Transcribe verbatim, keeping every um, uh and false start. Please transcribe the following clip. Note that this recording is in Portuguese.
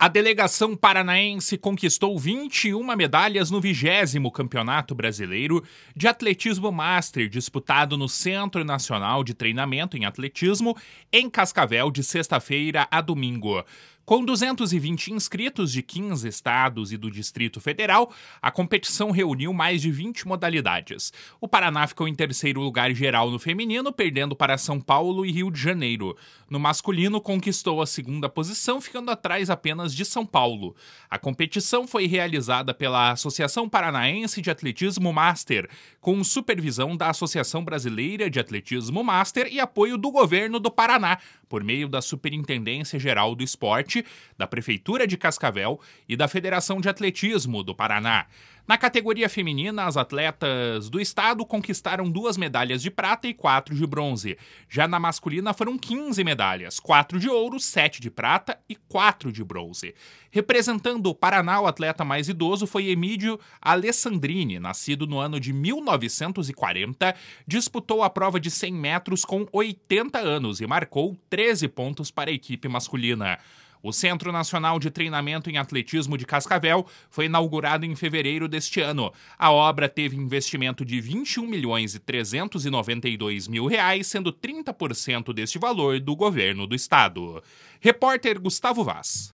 A delegação paranaense conquistou vinte e uma medalhas no vigésimo Campeonato Brasileiro de Atletismo Master, disputado no Centro Nacional de Treinamento em Atletismo, em Cascavel, de sexta-feira a domingo. Com duzentos e vinte inscritos de quinze estados e do Distrito Federal, a competição reuniu mais de vinte modalidades. O Paraná ficou em terceiro lugar geral no feminino, perdendo para São Paulo e Rio de Janeiro. No masculino, conquistou a segunda posição, ficando atrás apenas de São Paulo. A competição foi realizada pela Associação Paranaense de Atletismo Master, com supervisão da Associação Brasileira de Atletismo Master e apoio do governo do Paraná, por meio da Superintendência Geral do Esporte, da Prefeitura de Cascavel e da Federação de Atletismo do Paraná. Na categoria feminina, as atletas do estado conquistaram duas medalhas de prata e quatro de bronze. Já na masculina foram quinze medalhas, quatro de ouro, sete de prata e quatro de bronze. Representando o Paraná, o atleta mais idoso foi Emídio Alessandrini, nascido no ano de mil novecentos e quarenta, disputou a prova de cem metros com oitenta anos e marcou treze pontos para a equipe masculina. O Centro Nacional de Treinamento em Atletismo de Cascavel foi inaugurado em fevereiro deste ano. A obra teve investimento de vinte e um milhões e trezentos e noventa e dois mil reais, sendo trinta por cento deste valor do governo do estado. Repórter Gustavo Vaz.